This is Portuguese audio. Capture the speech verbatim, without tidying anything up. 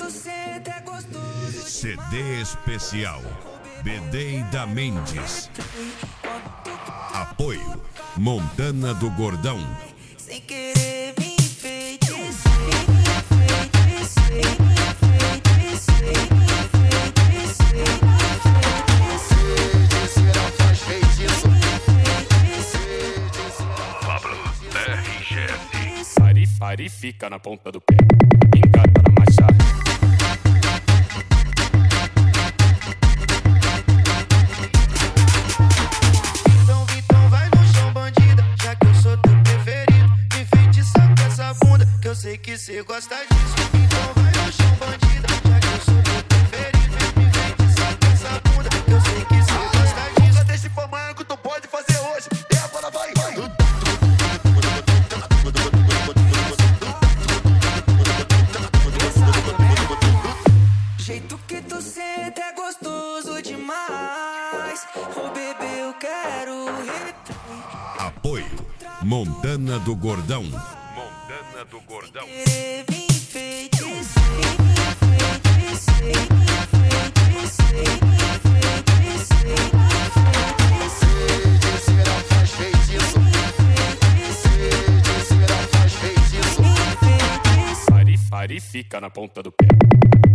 C D especial Bedeida Mendes. Apoio Montana do Gordão. Sem querer me enfeitiçar, me enfeitiçar, me enfeitiçar, me Feiticeira faz feitiço. Pablo R G S. Fari, fari, fica na ponta do pé. Engata na marcha. Então, então vai no chão, bandida, já que eu sou teu preferido. Me enfeitiça com essa bunda, que eu sei que cê gosta disso. Então vai no chão, bandida, já que eu sou teu preferido. Me enfeitiça com essa bunda, que eu sei que cê gosta disso. Até esse pamanho tu pode fazer hoje. E agora vai, vai. jeito que tu senta é gostoso demais. Oh, bebê, eu quero retrair. Apoio Montana do Gordão. Montana do Gordão. Querer me enfeitiçar, me enfeitiçar, me enfeitiçar, me enfeitiçar, Feiticeira faz feitiço. Feiticeira faz feitiço. Fari, fari, fica na ponta do pé.